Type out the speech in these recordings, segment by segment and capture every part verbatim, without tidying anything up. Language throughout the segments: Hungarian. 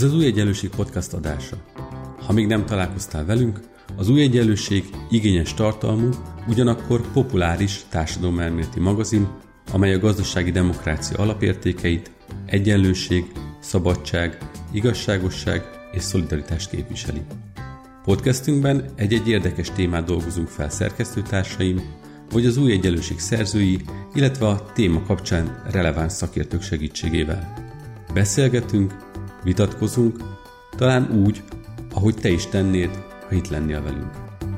Ez az Új Egyenlőség podcast adása. Ha még nem találkoztál velünk, az Új Egyenlőség igényes tartalmú, ugyanakkor populáris társadalomelméleti magazin, amely a gazdasági demokrácia alapértékeit, egyenlőség, szabadság, igazságosság és szolidaritást képviseli. Podcastünkben egy-egy érdekes témát dolgozunk fel szerkesztőtársaim, vagy az Új Egyenlőség szerzői, illetve a téma kapcsán releváns szakértők segítségével. Beszélgetünk, vitatkozunk, talán úgy, ahogy te is tennéd, ha itt lennél velünk.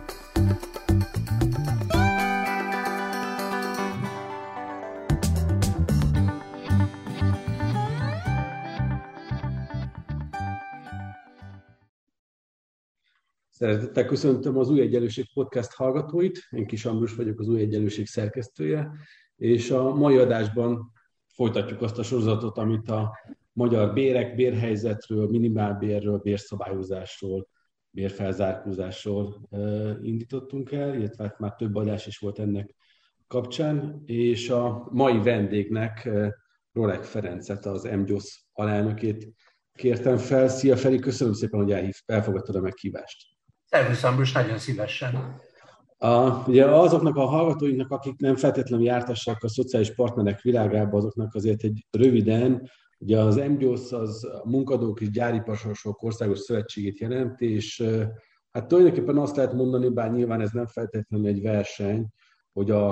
Szeretettel köszöntöm az Új Egyenlőség podcast hallgatóit, én Kis Ambrus vagyok, az Új Egyenlőség szerkesztője, és a mai adásban folytatjuk azt a sorozatot, amit a magyar bérek, bérhelyzetről, minimálbérről, bérszabályozásról, bérfelzárkózásról indítottunk el, illetve már több adás is volt ennek kapcsán, és a mai vendégnek, Rolek Ferencet, az em gyosz alelnökét kértem fel. Szia Feri, köszönöm szépen, hogy elhív, elfogadtad a meghívást. Szervusz Ambrus, nagyon szívesen. A, ugye azoknak a hallgatóinknak, akik nem feltétlenül jártassak a szociális partnerek világába, azoknak azért egy röviden, ugye az em gyosz az a Munkadók és Gyáriparosok Országos Szövetségét jelent, és hát tulajdonképpen azt lehet mondani, bár nyilván ez nem feltétlenül egy verseny, hogy a,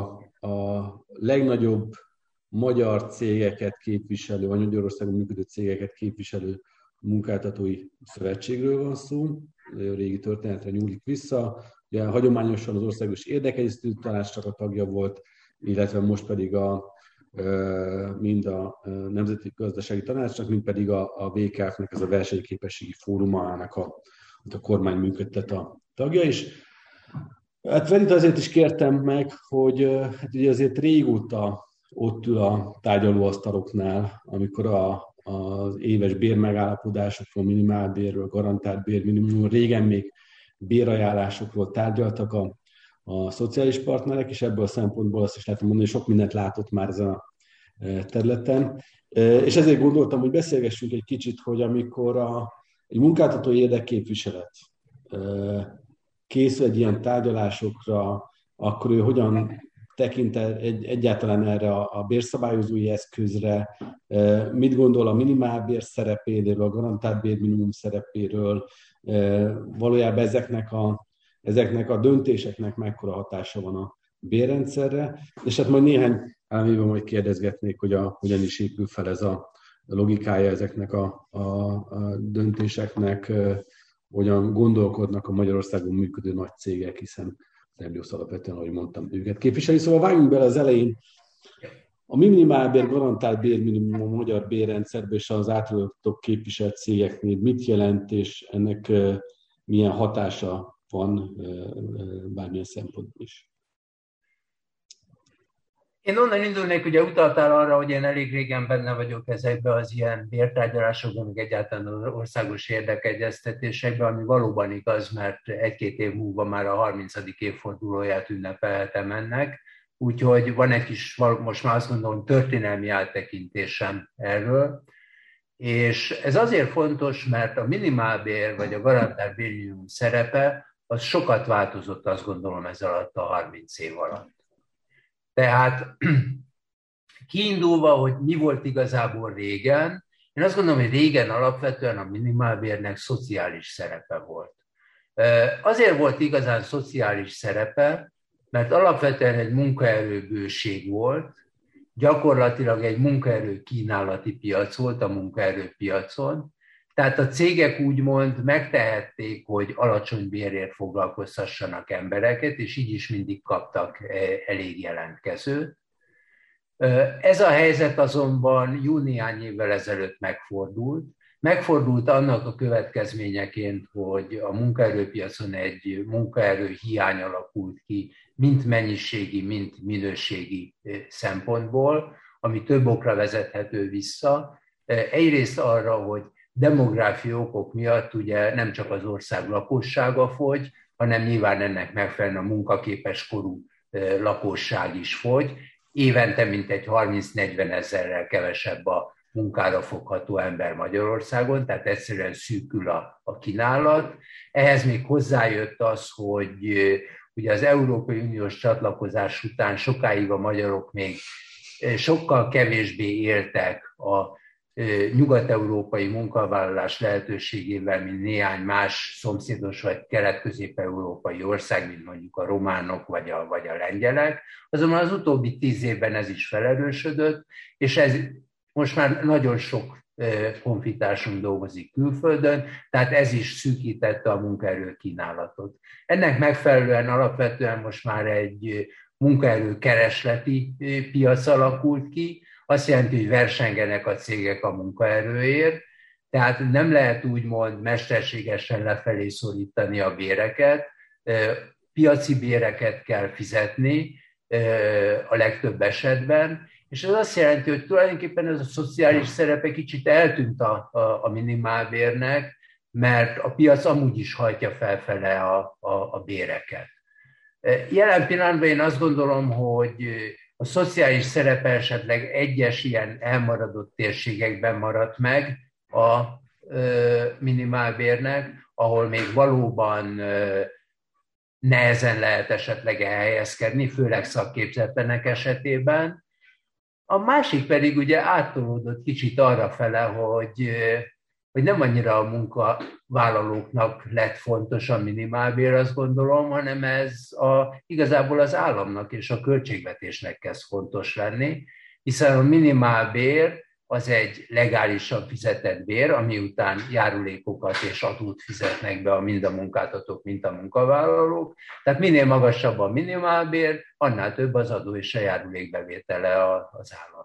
a legnagyobb magyar cégeket képviselő, vagy Magyarországon működő cégeket képviselő munkáltatói szövetségről van szó, a régi történetre nyúlik vissza. Ugye hagyományosan az Országos Érdekegyeztető Tanácsnak a tagja volt, illetve most pedig a, mind a Nemzeti Gazdasági Tanácsnak, mind pedig a, a vé ká ef-nek, ez a versenyképességi fórumának a, a kormány működtet a tagja is. Hát Ferit azért is kértem meg, hogy hát ugye azért régóta ott ül a tárgyalóasztaloknál, amikor a az éves bérmegállapodásokról, minimálbérről, garantált bérminimumról, régen még bérajánlásokról tárgyaltak a, a szociális partnerek, és ebből a szempontból azt is lehet mondani, hogy sok mindent látott már ezen a területen. És ezért gondoltam, hogy beszélgessünk egy kicsit, hogy amikor a, egy munkáltatói érdekképviselet készül egy ilyen tárgyalásokra, akkor ő hogyan tekint egy, egyáltalán erre a, a bérszabályozói eszközre, mit gondol a minimálbér szerepéről, a garantált bérminimum szerepéről, valójában ezeknek a, ezeknek a döntéseknek mekkora hatása van a bérrendszerre, és hát majd néhány elmélyben majd kérdezgetnék, hogy a, hogyan is épül fel ez a logikája ezeknek a, a, a döntéseknek, hogyan gondolkodnak a Magyarországon működő nagy cégek, hiszen az em gyosz alapvetően, ahogy mondtam, őket képviseli. Szóval vágjunk bele az elején. A minimálbér, garantált bérminimum a magyar bérrendszerben és az általatok képviselt cégeknél mit jelent, és ennek milyen hatása van bármilyen szempontból is? Én onnan indulnék, ugye utaltál arra, hogy én elég régen benne vagyok ezekben az ilyen bértárgyalásokban, meg egyáltalán az országos érdekegyeztetésekben, ami valóban igaz, mert egy-két év múlva már a harmincadik évfordulóját ünnepelhetem ennek, úgyhogy van egy kis, most már azt gondolom, történelmi áttekintésem erről, és ez azért fontos, mert a minimálbér vagy a garantált bérminimum szerepe, az sokat változott, azt gondolom, ez alatt a harminc év alatt. Tehát kiindulva, hogy mi volt igazából régen, én azt gondolom, hogy régen alapvetően a minimálbérnek szociális szerepe volt. Azért volt igazán szociális szerepe, mert alapvetően egy munkaerőbőség volt, gyakorlatilag egy munkaerő kínálati piac volt a munkaerőpiacon, tehát a cégek úgymond megtehették, hogy alacsony bérért foglalkoztassanak embereket, és így is mindig kaptak elég jelentkezőt. Ez a helyzet azonban jó néhány évvel ezelőtt megfordult. Megfordult annak a következményeként, hogy a munkaerőpiacon egy munkaerő hiány alakult ki, mind mennyiségi, mind minőségi szempontból, ami több okra vezethető vissza. Egyrészt arra, hogy demográfiai okok miatt ugye nem csak az ország lakossága fogy, hanem nyilván ennek megfelelően a munkaképes korú lakosság is fogy. Évente mintegy harminc-negyven ezerrel kevesebb a munkára fogható ember Magyarországon, tehát egyszerűen szűkül a, a kínálat. Ehhez még hozzájött az, hogy ugye az Európai Uniós csatlakozás után sokáig a magyarok még sokkal kevésbé éltek a nyugat-európai munkavállalás lehetőségével, mint néhány más szomszédos vagy kelet-közép-európai ország, mint mondjuk a románok vagy a, vagy a lengyelek. Azonban az utóbbi tíz évben ez is felerősödött, és ez most már nagyon sok honfitársunk dolgozik külföldön, tehát ez is szűkítette a munkaerő kínálatot. Ennek megfelelően alapvetően most már egy munkaerő keresleti piac alakult ki, azt jelenti, hogy versengenek a cégek a munkaerőért, tehát nem lehet úgymond mesterségesen lefelé szorítani a béreket, piaci béreket kell fizetni a legtöbb esetben, és ez azt jelenti, hogy tulajdonképpen ez a szociális szerepe kicsit eltűnt a, a, a minimálbérnek, mert a piac amúgy is hajtja felfele a, a, a béreket. Jelen pillanatban én azt gondolom, hogy a szociális szerepe esetleg egyes ilyen elmaradott térségekben maradt meg a minimálbérnek, ahol még valóban nehezen lehet esetleg elhelyezkedni, főleg szakképzetlenek esetében. A másik pedig ugye áttolódott kicsit arra fele, hogy, hogy nem annyira a munkavállalóknak lett fontos a minimálbér, azt gondolom, hanem ez a, igazából az államnak és a költségvetésnek kezd fontos lenni, hiszen a minimálbér az egy legálisan fizetett bér, ami után járulékokat és adót fizetnek be mind a munkáltatók, mint a munkavállalók. Tehát minél magasabb a minimálbér, annál több az adó és a járulékbevétele az államnak.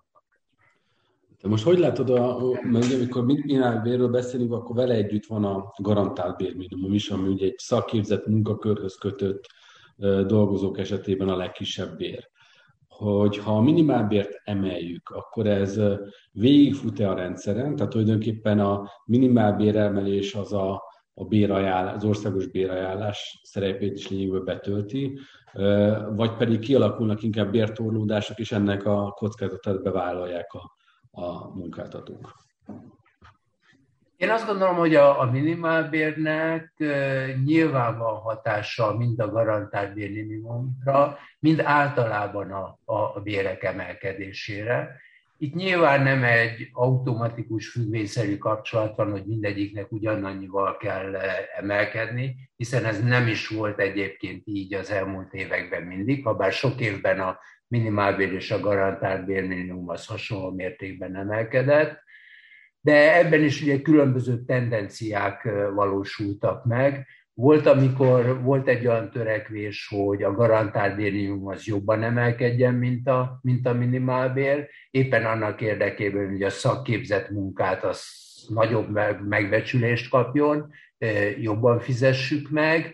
De most hogy látod, a, mert amikor minimálbérről beszélünk, akkor vele együtt van a garantált bérminimum is, ami ugye egy szakképzett munkakörhöz kötött dolgozók esetében a legkisebb bér. Hogy ha a minimálbért emeljük, akkor ez végigfut-e a rendszeren, tehát tulajdonképpen a minimálbér emelés az a, a bérajánlás, az országos bérajánlás szerepét is lényegében betölti, vagy pedig kialakulnak inkább bértorlódások, és ennek a kockázatát bevállalják a, a munkáltatók. Én azt gondolom, hogy a, a minimálbérnek e, nyilván van hatása mind a garantált bérminimumra, mind általában a, a, a bérek emelkedésére. Itt nyilván nem egy automatikus függvényszerű kapcsolat van, hogy mindegyiknek ugyanannyival kell emelkedni, hiszen ez nem is volt egyébként így az elmúlt években mindig, habár sok évben a minimálbér és a garantált bérminimum az hasonló mértékben emelkedett. De ebben is ugye különböző tendenciák valósultak meg. Volt, amikor volt egy olyan törekvés, hogy a garantált bérminimum az jobban emelkedjen, mint a, mint a minimálbér, éppen annak érdekében, hogy a szakképzett munkát az nagyobb megbecsülést kapjon, jobban fizessük meg.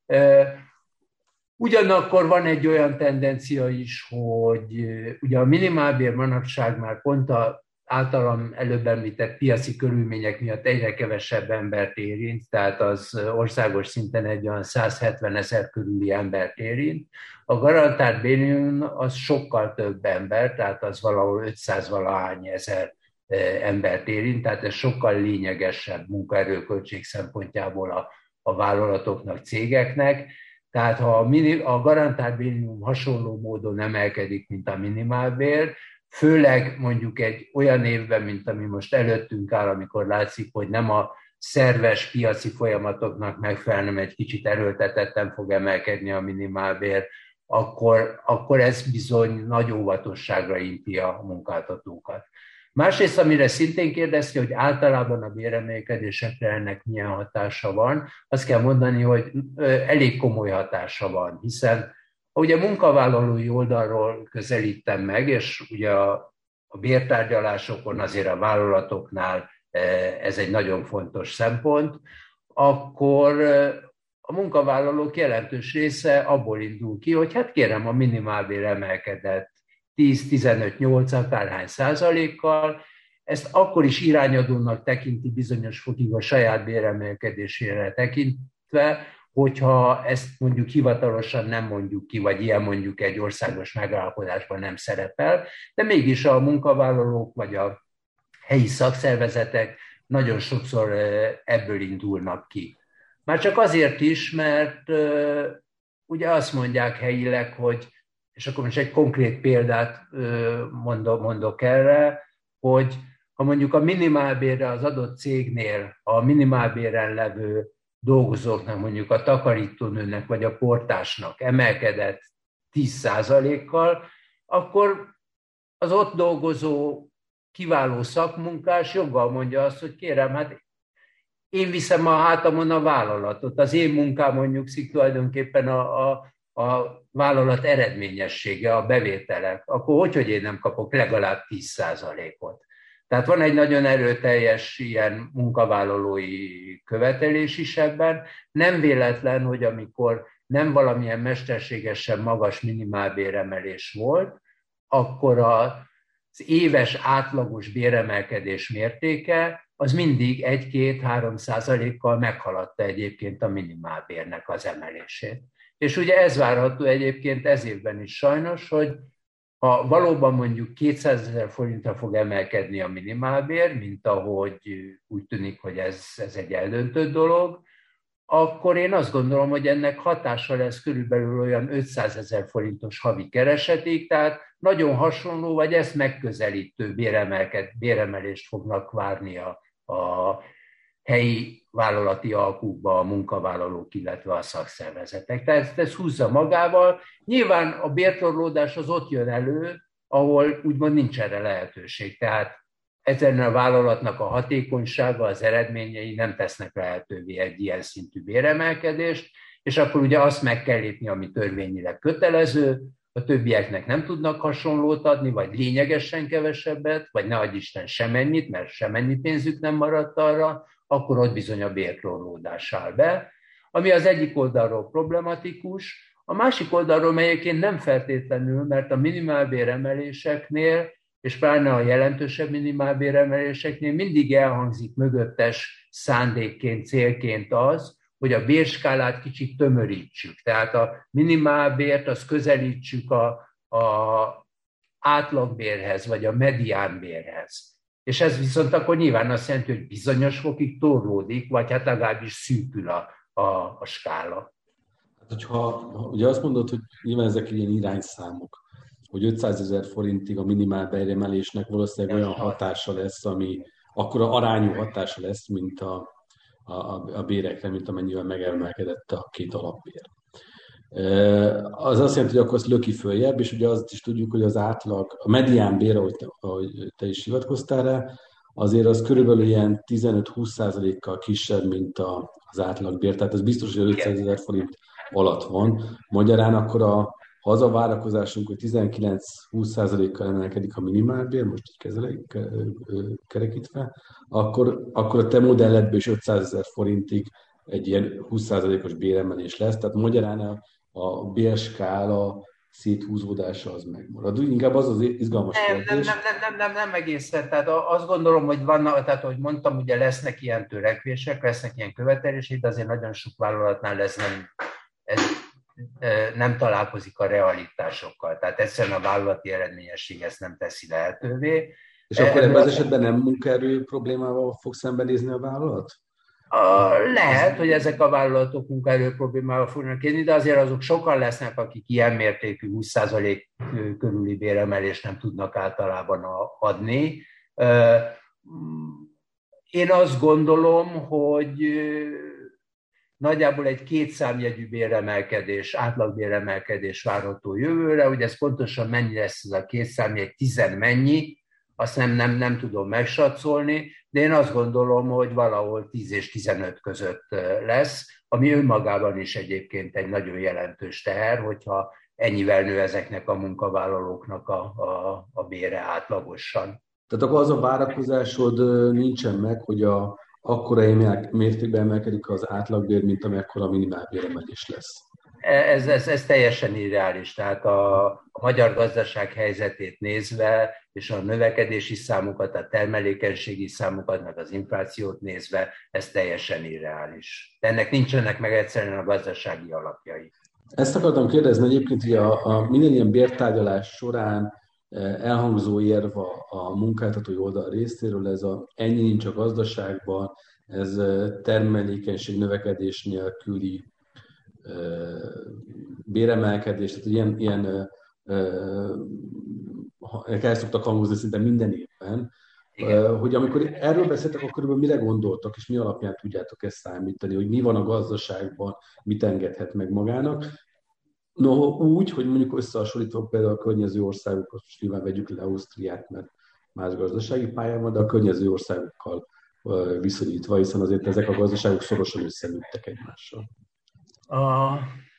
Ugyanakkor van egy olyan tendencia is, hogy ugye a minimálbér manapság már pont a általam előbb említett piaci körülmények miatt egyre kevesebb embert érint, tehát az országos szinten egy olyan százhetven ezer körüli embert érint. A garantált bérminimum az sokkal több ember, tehát az valahol ötszáz valahány ezer embert érint, tehát ez sokkal lényegesebb munkaerőköltség szempontjából a, a vállalatoknak, cégeknek. Tehát ha a, mini, a garantált bérminimum hasonló módon emelkedik, mint a minimálbér, főleg mondjuk egy olyan évben, mint ami most előttünk áll, amikor látszik, hogy nem a szerves piaci folyamatoknak megfelelően egy kicsit erőltetetten fog emelkedni a minimálbér, akkor, akkor ez bizony nagy óvatosságra inti a munkáltatókat. Másrészt, amire szintén kérdezte, hogy általában a béremelkedésekre ennek milyen hatása van, azt kell mondani, hogy elég komoly hatása van, hiszen ugye a munkavállalói oldalról közelítem meg, és ugye a, a bértárgyalásokon azért a vállalatoknál ez egy nagyon fontos szempont, akkor a munkavállalók jelentős része abból indul ki, hogy hát kérem, a minimálbér emelkedett tíz-tizenöt-nyolc akárhány százalékkal, ezt akkor is irányadónak tekinti bizonyos fokig a saját béremelkedésére tekintve, hogyha ezt mondjuk hivatalosan nem mondjuk ki, vagy ilyen mondjuk egy országos megállapodásban nem szerepel, de mégis a munkavállalók vagy a helyi szakszervezetek nagyon sokszor ebből indulnak ki. Már csak azért is, mert ugye azt mondják helyileg, hogy, és akkor most egy konkrét példát mondok, mondok erre, hogy ha mondjuk a minimálbérre az adott cégnél a minimálbéren levő dolgozóknak, mondjuk a takarítónőnek vagy a portásnak emelkedett tíz százalékkal, akkor az ott dolgozó kiváló szakmunkás joggal mondja azt, hogy kérem, hát én viszem a hátamon a vállalatot. Az én munkám mondjuk szik tulajdonképpen a, a, a vállalat eredményessége, a bevételek. Akkor hogy, hogy én nem kapok legalább tíz százalékot? Tehát van egy nagyon erőteljes ilyen munkavállalói követelés is ebben. Nem véletlen, hogy amikor nem valamilyen mesterségesen magas minimálbéremelés volt, akkor az éves átlagos béremelkedés mértéke az mindig egy-két-három százalékkal meghaladta egyébként a minimálbérnek az emelését. És ugye ez várható egyébként ez évben is sajnos, hogy ha valóban mondjuk kétszázezer forintra fog emelkedni a minimálbér, mint ahogy úgy tűnik, hogy ez, ez egy eldöntött dolog, akkor én azt gondolom, hogy ennek hatása lesz körülbelül olyan ötszázezer forintos havi keresetig, tehát nagyon hasonló, vagy ezt megközelítő béremelést fognak várni a, a helyi vállalati alkukba a munkavállalók, illetve a szakszervezetek. Tehát ez húzza magával. Nyilván a bértorlódás az ott jön elő, ahol úgymond nincs erre lehetőség. Tehát ezen a vállalatnak a hatékonysága, az eredményei nem tesznek lehetővé egy ilyen szintű béremelkedést, és akkor ugye azt meg kell lépni, ami törvényileg kötelező, a többieknek nem tudnak hasonlót adni, vagy lényegesen kevesebbet, vagy ne adj Isten semennyit, mert semennyi pénzük nem maradt arra, akkor ott bizony a bértorlódás áll be, ami az egyik oldalról problematikus, a másik oldalról melyeként nem feltétlenül, mert a minimálbéremeléseknél, és pláne a jelentősebb minimálbéremeléseknél mindig elhangzik mögöttes szándékként, célként az, hogy a bérskálát kicsit tömörítsük. Tehát a minimálbért azt közelítsük a, a átlagbérhez, vagy a mediánbérhez. És ez viszont akkor nyilván azt jelenti, hogy bizonyos fokig torlódik, vagy hát legalábbis szűkül a, a, a skála. Hát, hogyha ugye azt mondod, hogy nyilván ezek ilyen irányszámok, hogy ötszázezer forintig a minimál béremelésnek valószínűleg olyan hatása lesz, ami akkora arányú hatása lesz, mint a, a, a bérekre, mint amennyivel megemelkedett a két alapbér. Az azt jelenti, hogy akkor azt löki följebb, és ugye azt is tudjuk, hogy az átlag, a medián bér, ahogy te, ahogy te is hivatkoztál rá, azért az körülbelül ilyen tizenöt-húsz százalékkal kisebb, mint a, az átlagbér. Tehát ez biztos, hogy ötszázezer forint alatt van. Magyarán akkor a, ha az a várakozásunk, hogy tizenkilenc-húsz százalékkal emelkedik a minimálbér, most így kezelek, kerekítve, akkor, akkor a te modelledből is ötszázezer forintig egy ilyen húsz százalékos béremelés lesz. Tehát magyarán a, a bérskála széthúzódása az megmarad. Inkább az az izgalmas nem, kérdés. Nem, nem, nem, nem, nem egészen. Tehát azt gondolom, hogy vannak, tehát ahogy mondtam, ugye lesznek ilyen törekvések, lesznek ilyen követelések, de azért nagyon sok vállalatnál ez nem, ez nem találkozik a realitásokkal. Tehát egyszerűen a vállalati eredményesség ezt nem teszi lehetővé. És akkor ebben az esetben nem munkaerő problémával fog szembenézni a vállalat? Lehet, hogy ezek a vállalatok munkaerő problémával fognak érni, de azért azok sokan lesznek, akik ilyen mértékű húsz százalék körüli béremelést nem tudnak általában adni. Én azt gondolom, hogy nagyjából egy kétszámjegyű béremelkedés, átlagbéremelkedés várható jövőre, hogy ez pontosan mennyi lesz ez a kétszámjegy, tizen mennyi, azt nem, nem, nem tudom megsatszolni, de én azt gondolom, hogy valahol tíz és tizenöt között lesz, ami önmagában is egyébként egy nagyon jelentős teher, hogyha ennyivel nő ezeknek a munkavállalóknak a, a, a bére átlagosan. Tehát akkor az a várakozásod nincsen meg, hogy a, akkora mértékben emelkedik az átlagbér, mint amekkora a minimálbéremelés lesz? Ez, ez, ez teljesen irreális. Tehát a, a magyar gazdaság helyzetét nézve, és a növekedési számokat, a termelékenységi számokat, meg az inflációt nézve, ez teljesen irreális. De ennek nincsenek meg egyszerűen a gazdasági alapjai. Ezt akartam kérdezni egyébként, hogy a, a minden ilyen bértárgyalás során elhangzó érv a, a munkáltatói oldal részéről, ez a ennyi nincs a gazdaságban, ez termelékenység növekedés nélküli béremelkedés, tehát ilyen, ilyen el szoktak hangozni szinte minden évben, igen. Hogy amikor erről beszéltek, akkor körülbelül mire gondoltak, és mi alapján tudjátok ezt számítani, hogy mi van a gazdaságban, mit engedhet meg magának. No, úgy, hogy mondjuk összehasonlítva például a környező országokat, most nyilván vegyük le Ausztriát, mert más gazdasági pályán van, de a környező országokkal viszonyítva, hiszen azért ezek a gazdaságok szorosan összenőttek egymással. A...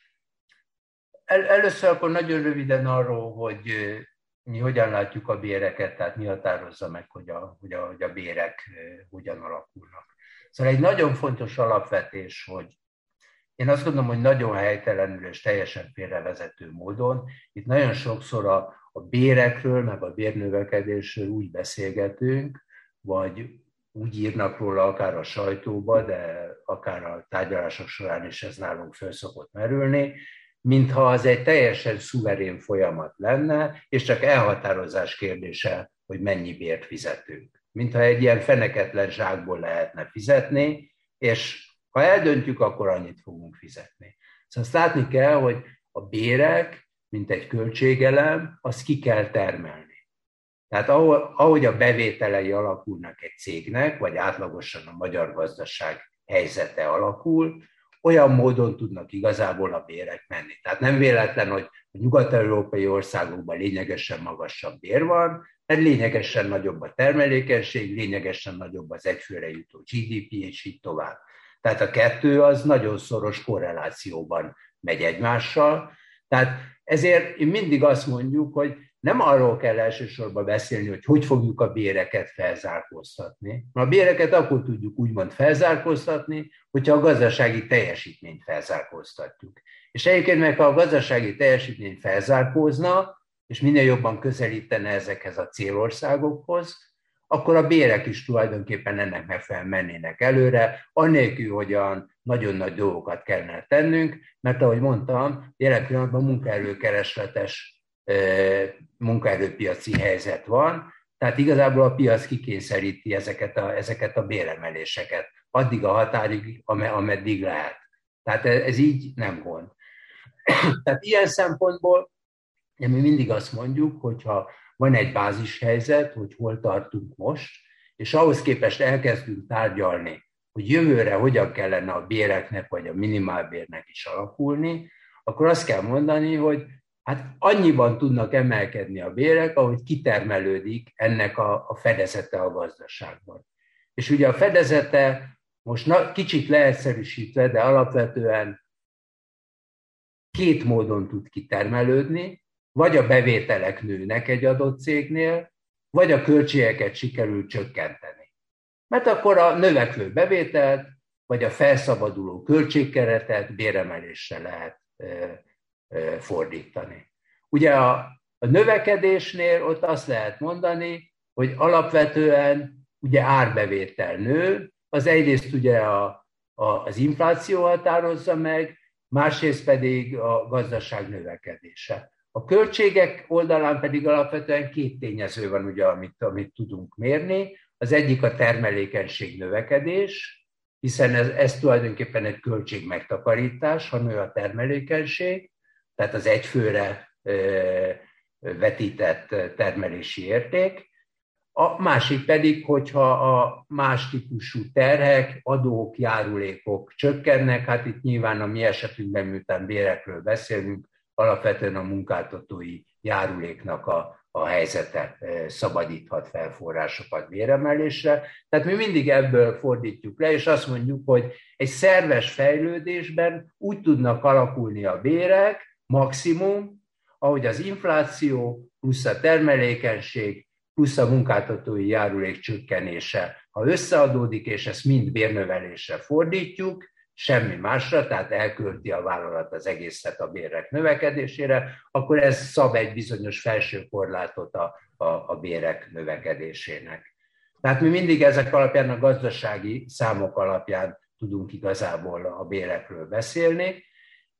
El, először akkor nagyon röviden arról, hogy mi hogyan látjuk a béreket, tehát mi határozza meg, hogy a, hogy a, hogy a bérek hogyan alakulnak. Szóval egy nagyon fontos alapvetés, hogy én azt gondolom, hogy nagyon helytelenül és teljesen félrevezető módon itt nagyon sokszor a, a bérekről, meg a bérnövekedésről úgy beszélgetünk, vagy úgy írnak róla akár a sajtóba, de akár a tárgyalások során is ez nálunk föl szokott merülni, mintha az egy teljesen szuverén folyamat lenne, és csak elhatározás kérdése, hogy mennyi bért fizetünk. Mintha egy ilyen feneketlen zsákból lehetne fizetni, és ha eldöntjük, akkor annyit fogunk fizetni. Szóval azt látni kell, hogy a bérek, mint egy költségelem, azt ki kell termelni. Tehát ahogy a bevételei alakulnak egy cégnek, vagy átlagosan a magyar gazdaság helyzete alakul, olyan módon tudnak igazából a bérek menni. Tehát nem véletlen, hogy a nyugat-európai országokban lényegesen magasabb bér van, mert lényegesen nagyobb a termelékenység, lényegesen nagyobb az egyfőre jutó gé dé pé, és így tovább. Tehát a kettő az nagyon szoros korrelációban megy egymással. Tehát ezért én mindig azt mondjuk, hogy nem arról kell elsősorban beszélni, hogy hogy fogjuk a béreket felzárkóztatni. A béreket akkor tudjuk úgymond felzárkóztatni, hogyha a gazdasági teljesítményt felzárkóztatjuk. És egyébként meg, ha a gazdasági teljesítmény felzárkózna, és minél jobban közelítene ezekhez a célországokhoz, akkor a bérek is tulajdonképpen ennek megfelelően mennének előre, annélkül, hogy olyan nagyon nagy dolgokat kellene tennünk, mert ahogy mondtam, jelen pillanatban munkaerőkeresletes munkaerőpiaci helyzet van, tehát igazából a piac kikényszeríti ezeket a, ezeket a béremeléseket, addig a határig, ameddig lehet. Tehát ez így nem gond. Tehát ilyen szempontból mi mindig azt mondjuk, hogyha van egy bázishelyzet, hogy hol tartunk most, és ahhoz képest elkezdünk tárgyalni, hogy jövőre hogyan kellene a béreknek vagy a minimálbérnek is alakulni, akkor azt kell mondani, hogy hát annyiban tudnak emelkedni a bérek, ahogy kitermelődik ennek a, a fedezete a gazdaságban. És ugye a fedezete most na, kicsit leegyszerűsítve, de alapvetően két módon tud kitermelődni, vagy a bevételek nőnek egy adott cégnél, vagy a költségeket sikerül csökkenteni. Mert akkor a növekvő bevételt, vagy a felszabaduló költségkeretet béremelésre lehet fordítani. Ugye a, a növekedésnél ott azt lehet mondani, hogy alapvetően ugye árbevétel nő, az egyrészt ugye a, a, az infláció határozza meg, másrészt pedig a gazdaság növekedése. A költségek oldalán pedig alapvetően két tényező van, ugye, amit, amit tudunk mérni. Az egyik a termelékenység növekedés, hiszen ez, ez tulajdonképpen egy költségmegtakarítás, ha nő a termelékenység, tehát az egyfőre vetített termelési érték. A másik pedig, hogyha a más típusú terhek, adók, járulékok csökkennek, hát itt nyilván a mi esetünkben, miután bérekről beszélünk, alapvetően a munkáltatói járuléknak a, a helyzete szabadíthat fel forrásokat béremelésre. Tehát mi mindig ebből fordítjuk le, és azt mondjuk, hogy egy szerves fejlődésben úgy tudnak alakulni a bérek, maximum, ahogy az infláció plusz a termelékenység plusz a munkáltatói járulék csökkenése, ha összeadódik, és ezt mind bérnövelésre fordítjuk, semmi másra, tehát elkölti a vállalat az egészet a bérek növekedésére, akkor ez szab egy bizonyos felső korlátot a, a, a bérek növekedésének. Tehát mi mindig ezek alapján, a gazdasági számok alapján tudunk igazából a bérekről beszélni,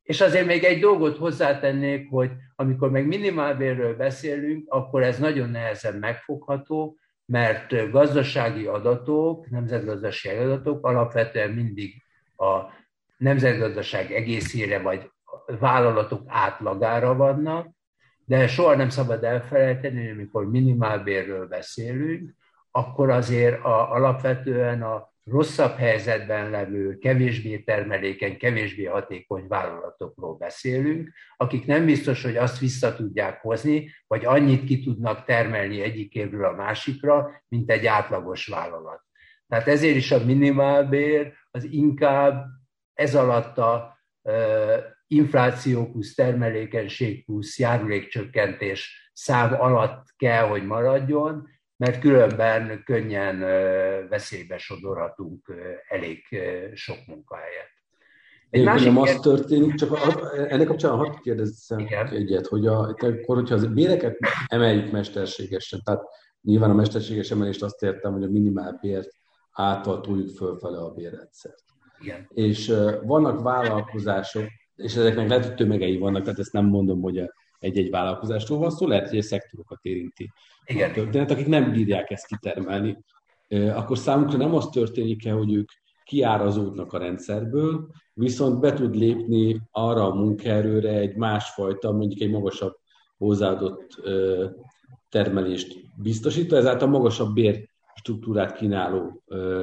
És azért még egy dolgot hozzátennék, hogy amikor meg minimálbérről beszélünk, akkor ez nagyon nehezen megfogható, mert gazdasági adatok, nemzetgazdasági adatok alapvetően mindig a nemzetgazdaság egészére vagy vállalatok átlagára vannak, de soha nem szabad elfelejteni, hogy amikor minimálbérről beszélünk, akkor azért a, alapvetően a rosszabb helyzetben levő, kevésbé termelékeny, kevésbé hatékony vállalatokról beszélünk, akik nem biztos, hogy azt vissza tudják hozni, vagy annyit ki tudnak termelni egyik évről a másikra, mint egy átlagos vállalat. Tehát ezért is a minimálbér az inkább ez alatt a infláció plusz termelékenység plusz járulékcsökkentés szám alatt kell, hogy maradjon, mert különben könnyen veszélybe sodorhatunk elég sok munkahelyet. Egy másik nem az történik, csak ennek kapcsán hadd kérdezzem egyet, hogy a, akkor, hogyha az béreket emeljük mesterségesen, tehát nyilván a mesterséges emelést azt értem, hogy a minimálbért által túljuk fölfele a bérrendszert. Igen. És vannak vállalkozások, és ezeknek lehet, hogy tömegei vannak, tehát ezt nem mondom, hogy egy-egy vállalkozástól van szó, lehet, hogy egy szektorokat érinti Igen. a történet, akik nem bírják ezt kitermelni. Akkor számukra nem az történik-e, hogy ők kiárazódnak a rendszerből, viszont be tud lépni arra a munkaerőre egy másfajta, mondjuk egy magasabb hozzáadott termelést biztosítva, ezáltal magasabb bérstruktúrát kínáló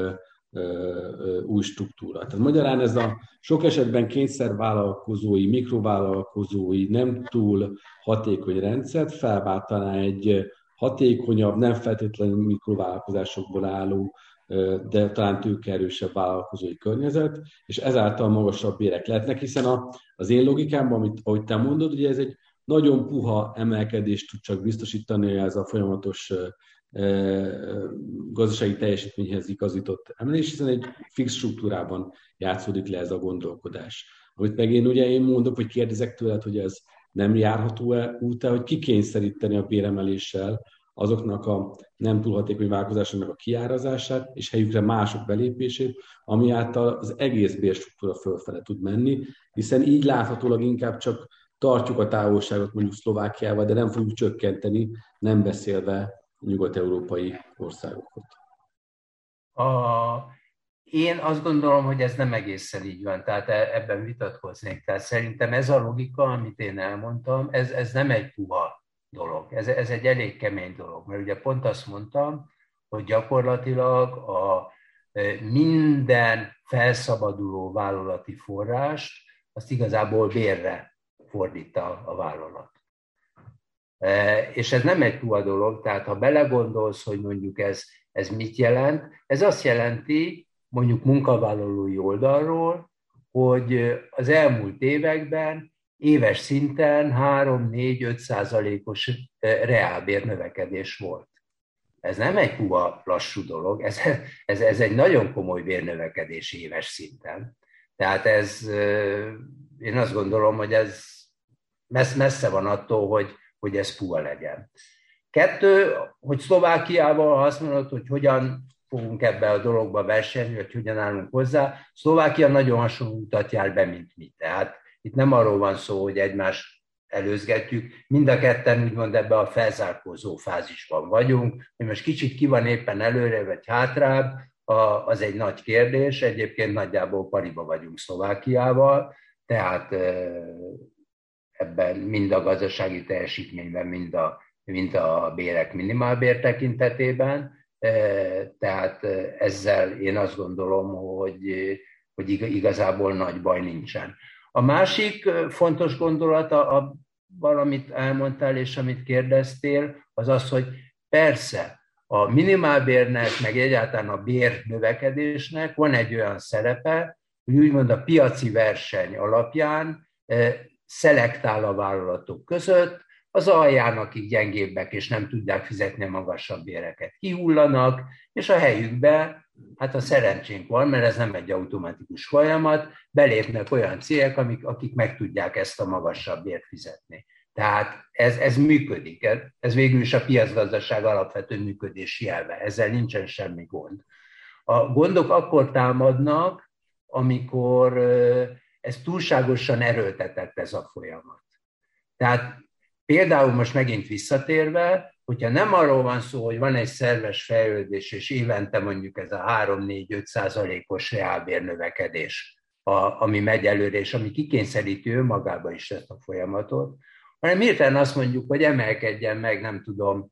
új struktúra. Tehát magyarán ez a sok esetben kényszervállalkozói, mikrovállalkozói, nem túl hatékony rendszert felváltaná egy hatékonyabb, nem feltétlenül mikrovállalkozásokból álló, de talán tőkeerősebb vállalkozói környezet, és ezáltal magasabb bérek lehetnek, hiszen a, az én logikámban, amit, ahogy te mondod, ugye ez egy nagyon puha emelkedést tud csak biztosítani, ez a folyamatos gazdasági teljesítményhez igazított emelés, hiszen egy fix struktúrában játszódik le ez a gondolkodás. Amit meg én ugye én mondok, hogy kérdezek tőled, hogy ez nem járható-e út, hogy kikényszeríteni a béremeléssel azoknak a nem túl hatékony vállalkozásoknak a kiárazását, és helyükre mások belépését, ami által az egész bérstruktúra fölfele tud menni, hiszen így láthatólag inkább csak tartjuk a távolságot mondjuk Szlovákiával, de nem fogjuk csökkenteni, nem beszélve nyugat-európai országokat. A, én azt gondolom, hogy ez nem egészen így van, tehát ebben vitatkoznék. Tehát szerintem ez a logika, amit én elmondtam, ez, ez nem egy puha dolog. Ez, ez egy elég kemény dolog, mert ugye pont azt mondtam, hogy gyakorlatilag a minden felszabaduló vállalati forrást, azt igazából bérre fordít a, a vállalat. És ez nem egy puha dolog, tehát ha belegondolsz, hogy mondjuk ez, ez mit jelent, ez azt jelenti, mondjuk munkavállalói oldalról, hogy az elmúlt években éves szinten három-négy-öt százalékos reálbérnövekedés volt. Ez nem egy puha lassú dolog, ez, ez, ez egy nagyon komoly bérnövekedés éves szinten. Tehát ez, én azt gondolom, hogy ez messze van attól, hogy hogy ez puha legyen. Kettő, hogy Szlovákiával, ha azt mondod, hogy hogyan fogunk ebbe a dologba versenni, vagy hogyan állunk hozzá, Szlovákia nagyon hasonló utat jár be, mint mi. Tehát itt nem arról van szó, hogy egymást előzgetjük, mind a ketten úgymond ebbe a felzárkózó fázisban vagyunk, hogy most kicsit ki van éppen előre, vagy hátrább, az egy nagy kérdés, egyébként nagyjából pariba vagyunk Szlovákiával, tehát ebben mind a gazdasági teljesítményben, mind a, mind a bérek minimálbér tekintetében. Tehát ezzel én azt gondolom, hogy, hogy igazából nagy baj nincsen. A másik fontos gondolat, a, a, valamit elmondtál és amit kérdeztél, az az, hogy persze a minimálbérnek, meg egyáltalán a bér növekedésnek van egy olyan szerepe, hogy úgymond a piaci verseny alapján szelektál a vállalatok között, az alján, akik gyengébbek és nem tudják fizetni a magasabb béreket, kihullanak, és a helyükbe, hát a szerencsénk van, mert ez nem egy automatikus folyamat, belépnek olyan cégek, amik, akik meg tudják ezt a magasabb bért fizetni. Tehát ez, ez működik, ez végül is a piacgazdaság alapvető működési elve, ezzel nincsen semmi gond. A gondok akkor támadnak, amikor ez túlságosan erőltetett ez a folyamat. Tehát például most megint visszatérve, hogyha nem arról van szó, hogy van egy szerves fejlődés, és évente mondjuk ez a három-négy-öt százalékos reálbérnövekedés, ami megy előre, és ami kikényszeríti önmagába is ezt a folyamatot, hanem hirtelen azt mondjuk, hogy emelkedjen meg, nem tudom,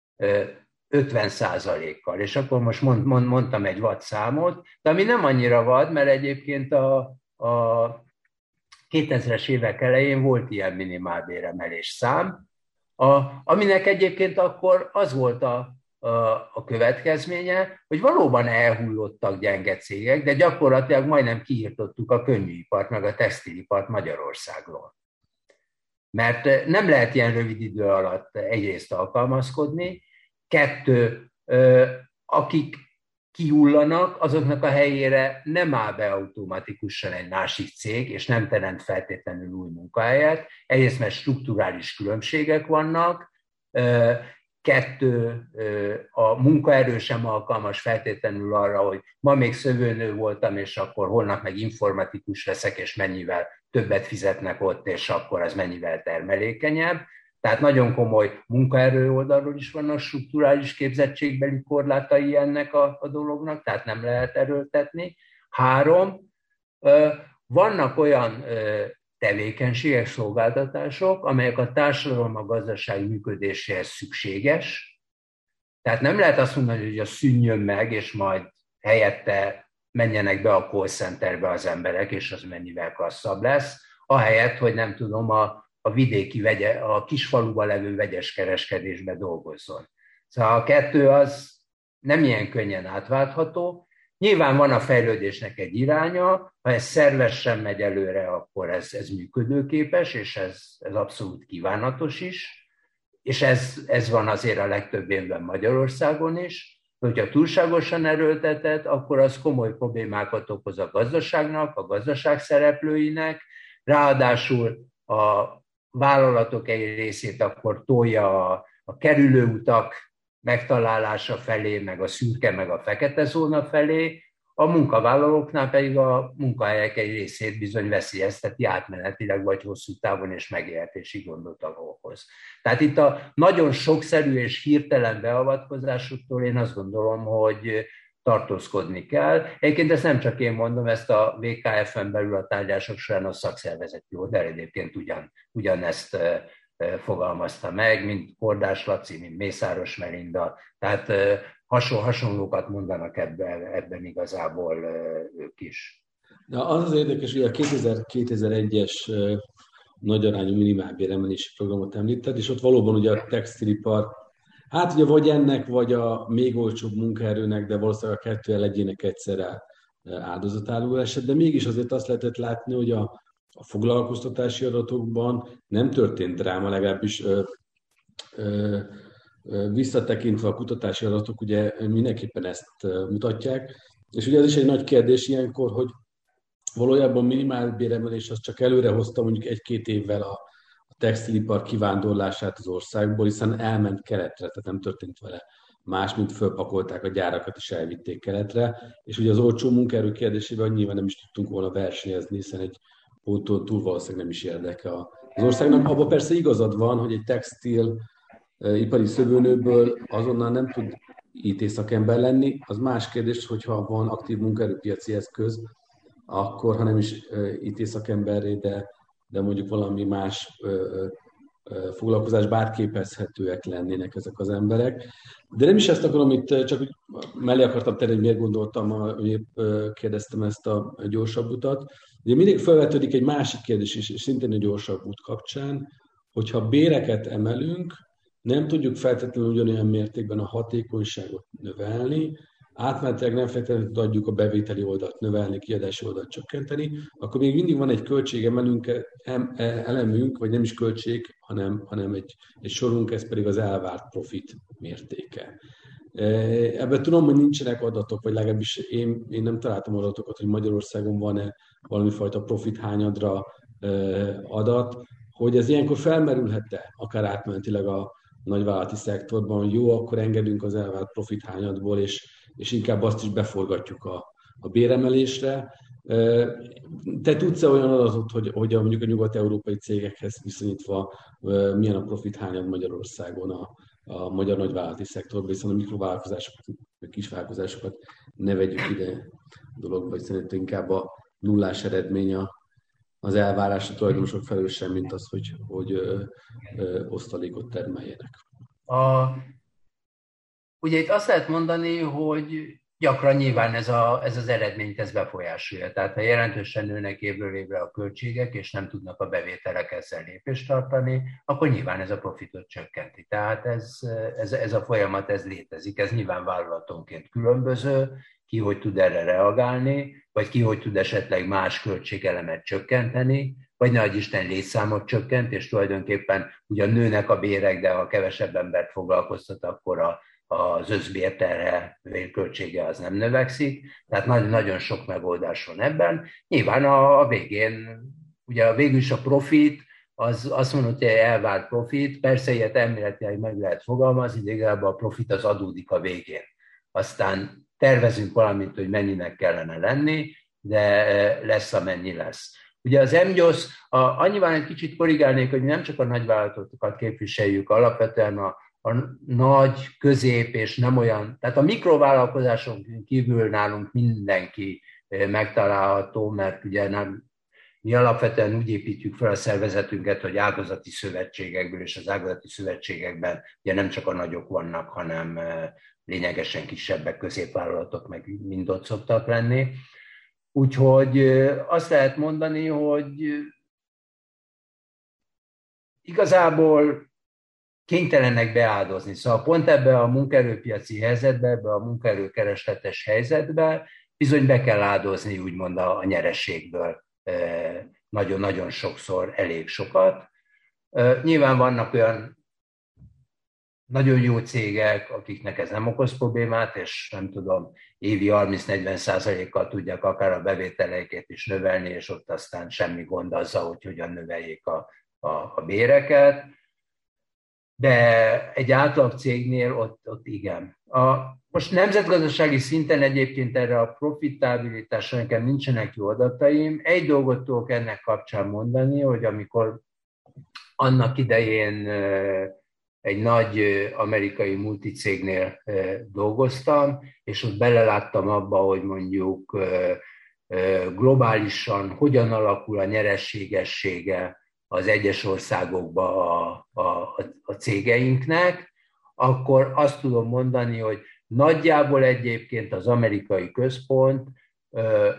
ötven százalékkal, és akkor most mond, mond, mondtam egy vad számot, de ami nem annyira vad, mert egyébként a, a kétezres évek elején volt ilyen minimálbéremelés szám, a, aminek egyébként akkor az volt a, a, a következménye, hogy valóban elhullottak gyenge cégek, de gyakorlatilag majdnem kiirtottuk a könnyűipart, meg a textilipart Magyarországról. Mert nem lehet ilyen rövid idő alatt egyrészt alkalmazkodni, kettő, akik kihullanak, azoknak a helyére nem áll be automatikusan egy másik cég, és nem teremt feltétlenül új munkahelyet. Egyrészt, mert strukturális különbségek vannak, kettő, a munkaerő sem alkalmas feltétlenül arra, hogy ma még szövőnő voltam, és akkor holnap meg informatikus leszek, és mennyivel többet fizetnek ott, és akkor az mennyivel termelékenyebb. Tehát nagyon komoly munkaerő oldalról is vannak strukturális képzettségbeli korlátai ennek a, a dolognak, tehát nem lehet erőltetni. Három, vannak olyan tevékenységek, szolgáltatások, amelyek a társadalom a gazdaság működéséhez szükséges. Tehát nem lehet azt mondani, hogy a szűnjön meg, és majd helyette menjenek be a call centerbe az emberek, és az mennyivel klasszabb lesz, ahelyett, hogy nem tudom, a a vidéki, vegye, a kisfaluban levő vegyes kereskedésbe dolgozzon. Szóval a kettő az nem ilyen könnyen átváltható. Nyilván van a fejlődésnek egy iránya, ha ez szervesen megy előre, akkor ez, ez működőképes, és ez, ez abszolút kívánatos is, és ez, ez van azért a legtöbb évben Magyarországon is. De hogyha túlságosan erőltetett, akkor az komoly problémákat okoz a gazdaságnak, a gazdaság szereplőinek, ráadásul a vállalatok egy részét akkor tolja a, a kerülőutak megtalálása felé, meg a szürke, meg a fekete zóna felé, a munkavállalóknál pedig a munkahelyek egy részét bizony veszélyezteti átmenetileg vagy hosszú távon és megélhetési gondot okoz. Tehát itt a nagyon sokszerű és hirtelen beavatkozásoktól én azt gondolom, hogy tartózkodni kell. Egyébként ezt nem csak én mondom, ezt a vé ká ef-en belül a tárgyalások során a szakszervezeti oldal egyébként ugyan, ugyanezt e, e, fogalmazta meg, mint Kordás Laci, mint Mészáros Melinda, tehát e, hasonló, hasonlókat mondanak ebben, ebben igazából e, ők is. Na, az az érdekes, hogy a kétezer-kétezer-egyes nagyarányú minimálbéremelési programot említett, és ott valóban ugye a textilipar, hát ugye vagy ennek, vagy a még olcsóbb munkaerőnek, de valószínűleg a kettő legyének egyszerre áldozatául esett, de mégis azért azt lehetett látni, hogy a, a foglalkoztatási adatokban nem történt dráma, legalábbis ö, ö, ö, visszatekintve a kutatási adatok ugye mindenképpen ezt mutatják, és ugye ez is egy nagy kérdés ilyenkor, hogy valójában minimálbéremelés az csak előre hozta mondjuk egy-két évvel a a textilipar kivándorlását az országból, hiszen elment keletre, tehát nem történt vele más, mint fölpakolták a gyárakat és elvitték keletre, és ugye az olcsó munkaerő kérdésével nyilván nem is tudtunk volna versenyezni, hiszen egy ponton túl valószínűleg nem is érdeke az országnak. Abban persze igazad van, hogy egy textil ipari szövőnőből azonnal nem tud í té szakember lenni. Az más kérdés, hogyha van aktív munkaerőpiaci eszköz, akkor, ha nem is í té szakemberré, de de mondjuk valami más ö, ö, foglalkozásba átképezhetőek lennének ezek az emberek. De nem is ezt akarom itt, csak mellé akartam tenni, hogy miért gondoltam, hogy kérdeztem ezt a gyorsabb utat. Ugye mindig felvetődik egy másik kérdés is, és szintén a gyorsabb út kapcsán, hogyha béreket emelünk, nem tudjuk feltétlenül ugyanolyan mértékben a hatékonyságot növelni, átmenetileg nem feltétlenül adjuk a bevételi oldalt növelni, kiadási oldalt csökkenteni, akkor még mindig van egy költségemelünk, elemünk, vagy nem is költség, hanem, hanem egy, egy sorunk, ez pedig az elvárt profit mértéke. Ebben tudom, hogy nincsenek adatok, vagy legalábbis én, én nem találtam adatokat, hogy Magyarországon van-e valami fajta profit hányadra adat, hogy ez ilyenkor felmerülhet-e, akár átmenetileg a nagyvállalati szektorban, hogy jó, akkor engedünk az elvárt profit hányadból, és és inkább azt is beforgatjuk a, a béremelésre. Te tudsz-e olyan adatot, hogy, hogy a, mondjuk a nyugat-európai cégekhez viszonyítva milyen a profit hányad Magyarországon a, a magyar nagyvállalati szektorban, hiszen a mikrovállalkozásokat, a kisvállalkozásokat ne vegyük ide a dologba, hogy szerintem inkább a nullás eredmény az elvárás a tulajdonosok felől sem, mint az, hogy, hogy ö, ö, osztalékot termeljenek. A, ugye itt azt lehet mondani, hogy gyakran nyilván ez, a, ez az eredményt ez befolyásolja. Tehát ha jelentősen nőnek évről évre a költségek, és nem tudnak a bevételek ezzel lépést tartani, akkor nyilván ez a profitot csökkenti. Tehát ez, ez, ez a folyamat ez létezik, ez nyilván vállalatonként különböző, ki hogy tud erre reagálni, vagy ki hogy tud esetleg más költségelemet csökkenteni, vagy ne adj Isten létszámot csökkent, és tulajdonképpen ugyan nőnek a bérek, de ha kevesebb embert foglalkoztat, akkor a az összbérterhe költsége az nem növekszik, tehát nagyon sok megoldás van ebben. Nyilván a, a végén, ugye a végül is a profit, az azt mondod, hogy elvárt profit, persze ilyet elméletileg meg lehet fogalmazni, de igazából a profit az adódik a végén. Aztán tervezünk valamit, hogy mennyinek kellene lenni, de lesz, amennyi lesz. Ugye az em gyosz, a, annyiban egy kicsit korrigálnék, hogy nem csak a nagyvállalatokat képviseljük, alapvetően a a nagy, közép és nem olyan, tehát a mikrovállalkozáson kívül nálunk mindenki megtalálható, mert ugye nem, mi alapvetően úgy építjük fel a szervezetünket, hogy ágazati szövetségekből, és az ágazati szövetségekben ugye nem csak a nagyok vannak, hanem lényegesen kisebbek, középvállalatok meg mind ott szoktak lenni. Úgyhogy azt lehet mondani, hogy igazából kénytelenek beáldozni. Szóval pont ebbe a munkaerőpiaci helyzetbe, ebbe a munkaerőkeresletes helyzetbe bizony be kell áldozni, úgymond a, a nyereségből nagyon-nagyon sokszor elég sokat. Nyilván vannak olyan nagyon jó cégek, akiknek ez nem okoz problémát, és nem tudom, évi harminc-negyven százalékkal tudják akár a bevételeiket is növelni, és ott aztán semmi gond azzal, hogy hogyan növeljék a, a, a béreket. De egy átlag cégnél ott, ott igen. A, most nemzetgazdasági szinten egyébként erre a profitabilitásra nekem nincsenek jó adataim. Egy dolgot tudok ennek kapcsán mondani, hogy amikor annak idején egy nagy amerikai multicégnél dolgoztam, és ott beleláttam abba, hogy mondjuk globálisan hogyan alakul a nyereségessége az egyes országokban a, a, a cégeinknek, akkor azt tudom mondani, hogy nagyjából egyébként az amerikai központ ö,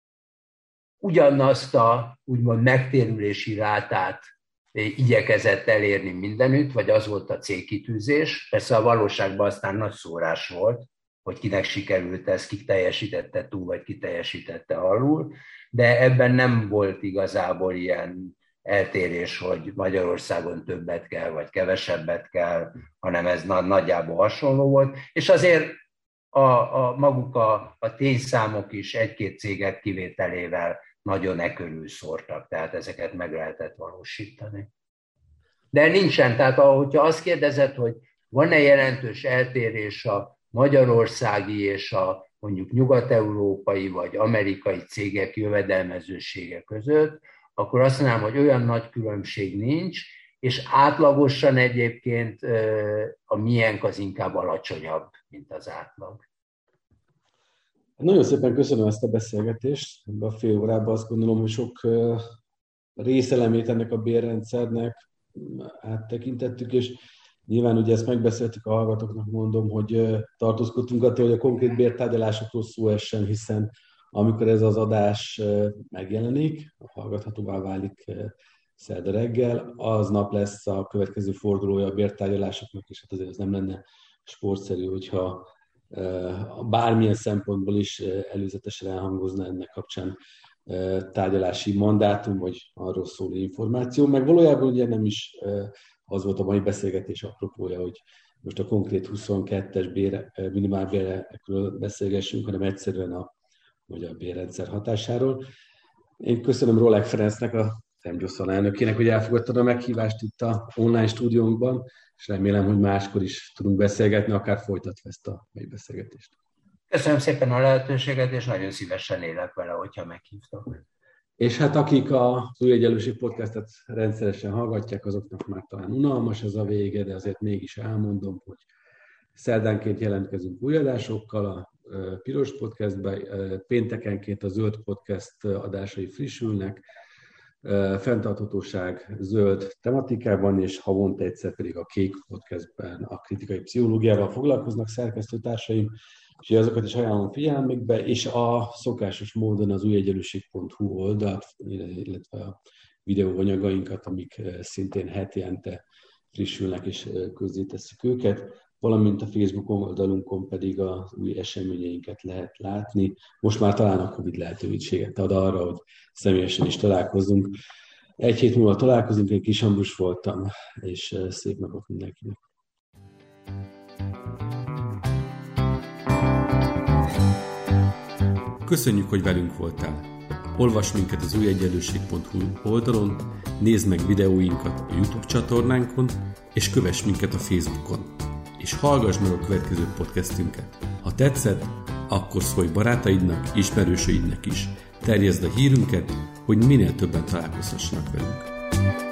ugyanazt a úgymond megtérülési rátát igyekezett elérni mindenütt, vagy az volt a célkitűzés. Persze a valóságban aztán nagy szórás volt, hogy kinek sikerült ez, ki teljesítette túl, vagy ki teljesítette alul, de ebben nem volt igazából ilyen eltérés, hogy Magyarországon többet kell, vagy kevesebbet kell, hanem ez nagyjából hasonló volt. És azért a, a maguk a, a tényszámok is egy-két céget kivételével nagyon e körül szórtak, tehát ezeket meg lehetett valósítani. De nincsen, tehát hogyha azt kérdezed, hogy van-e jelentős eltérés a magyarországi és a mondjuk nyugat-európai vagy amerikai cégek jövedelmezősége között, akkor azt mondanám, hogy olyan nagy különbség nincs, és átlagosan egyébként a miénk az inkább alacsonyabb, mint az átlag. Nagyon szépen köszönöm ezt a beszélgetést. Ebben a fél órában azt gondolom, hogy sok részelemét ennek a bérrendszernek áttekintettük, és nyilván ugye ezt megbeszéltük a hallgatóknak, mondom, hogy tartózkodtunk attól, hogy a konkrét bértárgyalásokról szó essen, hiszen amikor ez az adás megjelenik, hallgathatóvá válik szerda reggel, aznap lesz a következő fordulója a bértárgyalásoknak, és hát azért ez nem lenne sportszerű, hogyha bármilyen szempontból is előzetesen elhangozna ennek kapcsán tárgyalási mandátum, vagy arról szóló információ, meg valójában ugye nem is az volt a mai beszélgetés apropója, hogy most a konkrét huszonkettes bére, minimálbérről beszélgessünk, hanem egyszerűen a magyar bérrendszer hatásáról. Én köszönöm Rolek Ferencnek, a em gyosz elnökének, hogy elfogadtad a meghívást itt a online stúdiónkban, és remélem, hogy máskor is tudunk beszélgetni, akár folytatva ezt a mai beszélgetést. Köszönöm szépen a lehetőséget, és nagyon szívesen élek vele, hogyha meghívtak. És hát akik az Új Egyenlőség podcastet rendszeresen hallgatják, azoknak már talán unalmas ez a vége, de azért mégis elmondom, hogy szerdánként jelentkezünk új adásokkal a Piros Podcastben, péntekenként a Zöld Podcast adásai frissülnek, fenntarthatóság zöld tematikában, és havonta egyszer pedig a Kék Podcastben a kritikai pszichológiával foglalkoznak szerkesztőtársaim, és azokat is ajánlom figyelmükbe, és a szokásos módon az új egyenlőség pont hu oldalt, illetve a videóanyagainkat, amik szintén hetente frissülnek és közzétesszük őket, valamint a Facebook oldalunkon pedig az új eseményeinket lehet látni. Most már talán a Covid lehetőséget ad arra, hogy személyesen is találkozzunk. Egy hét múlva találkozunk, én Kis Ambrus voltam, és szép napot mindenkinek. Köszönjük, hogy velünk voltál! Olvasd minket az új egyenlőség pont hu oldalon, nézd meg videóinkat a YouTube csatornánkon, és kövess minket a Facebookon. És hallgass meg a következő podcastünket. Ha tetszett, akkor szólj barátaidnak, ismerősöidnek is. Terjeszd a hírünket, hogy minél többen találkozhassanak velünk.